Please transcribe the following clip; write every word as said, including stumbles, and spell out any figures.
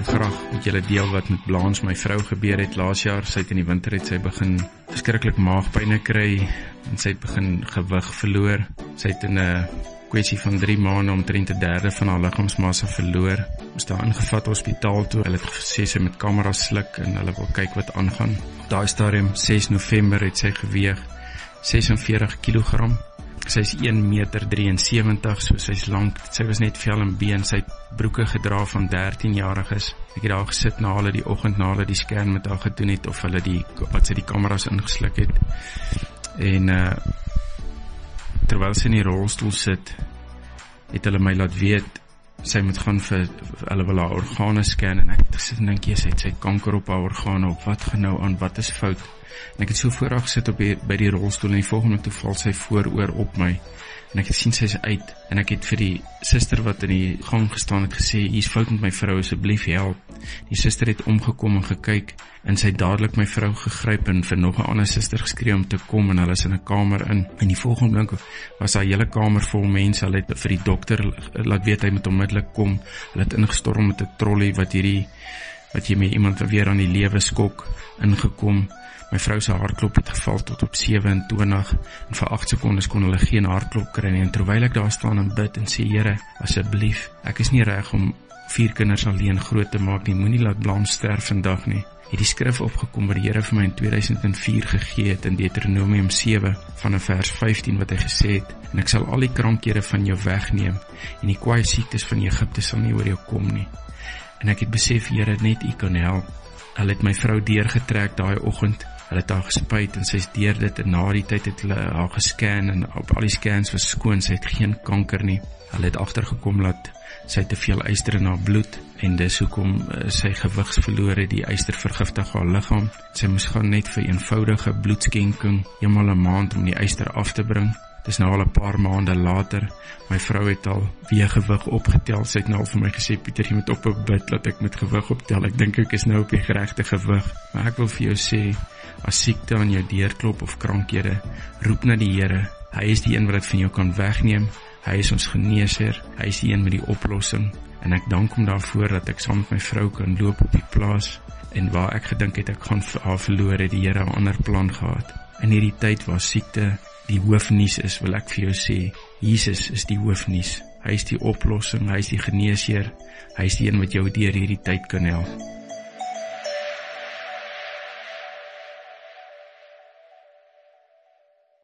graag met julle deel wat met Blanche, my vrou, gebeur het laas jaar. Sy het in die winter het sy begin verskriklik maagpyne kry en sy het begin gewig verloor. Sy het in 'n kwessie van drie maande omtrent 'n derde van haar liggaamsmassa verloor. Ons daar ingevat hospitaal toe. Hulle het gesê sy met kameras sluk en hulle wil kyk wat aangaan. Daai stadium ses November het sy geweeg sesenveertig kilogram. Sy is een meter drieënsewentig, so sy is lank. Sy was net vel en been. Sy het broeke gedra van dertienjariges. Ek het daar gesit na hulle die oggend na hulle die scan met haar gedoen het of hulle die wat sy die kameras ingesluk het. En uh, terwyl sy in die rolstoel sit, het hulle my laat weet sy moet gaan vir, hulle wil haar organe scan en ek het gesit en dink jy sy het sy kanker op haar organe op, wat gaan nou aan, wat is fout? En ek het so vooraf gesit op die, by die rolstoel en die volgende toe val sy vooroor op my en ek het sien sy is uit en ek het vir die suster wat in die gang gestaan het gesê, hier is fout met my vrou, asseblief help. Die suster het omgekom en gekyk en sy het dadelik my vrou gegryp en vir nog 'n ander suster geskree om te kom en hulle is in 'n kamer in. En die volgende oomblik was haar hele kamer vol mense. Hulle het vir die dokter laat weet hy moet onmiddellik kom. Hulle het ingestorm met 'n trolley wat hierdie wat jy met iemand weer aan die lewe skok ingekom. My vrou se hartklop het geval tot op sewenentwintig en vir agt sekondes kon hulle geen hartklop kry nie. En terwyl ek daar staan en bid en sê, Here, asseblief, ek is nie reg om vier kinders alleen groot te maak nie, moenie laat Blanche sterf vandag nie. Het die skrif opgekom wat die Here vir my in tweeduisend vier gegee het in Deuteronomium sewe van 'n vers vyftien wat hy gesê het, en ek sal al die krankhede van jou wegneem en die kwaaie siektes van Egipte sal nie oor jou kom nie. En ek het besef, Here, net U kan help. Hulle het my vrou deurgetrek daai oggend. Hulle het haar gespuit en sy is deur dit en na die tyd het hulle haar gescan en op al die scans was skoon, sy het geen kanker nie. Hulle het agtergekom dat sy te veel yster in haar bloed en dis hoekom uh, sy gewigs verloor het, die yster vergiftig haar liggaam. Sy moes gaan net vir eenvoudige bloedskenking eenmal 'n maand om die yster af te bring. Dis nou al 'n paar maande later. My vrou het al weer gewig opgetel. Sy het nou al vir my gesê, Pieter, jy moet ophou bid dat ek met gewig optel. Ek dink ek is nou op die regte gewig. Maar ek wil vir jou sê, as siekte aan jou deurklop of krankhede, roep na die Here. Hy is die een wat dit van jou kan wegneem. Hy is ons geneesheer. Hy is die een met die oplossing. En ek dank hom daarvoor dat ek saam met my vrou kan loop op die plaas. En waar ek gedink het ek gaan haar verloor, het die Here 'n ander plan gehad. In hierdie tyd waar siekte die hoofnuus is, wil ek vir jou sê, Jesus is die hoofnuus. Hy is die oplossing, hy is die geneesheer. Hy is die een wat jou deur hierdie tyd kan help.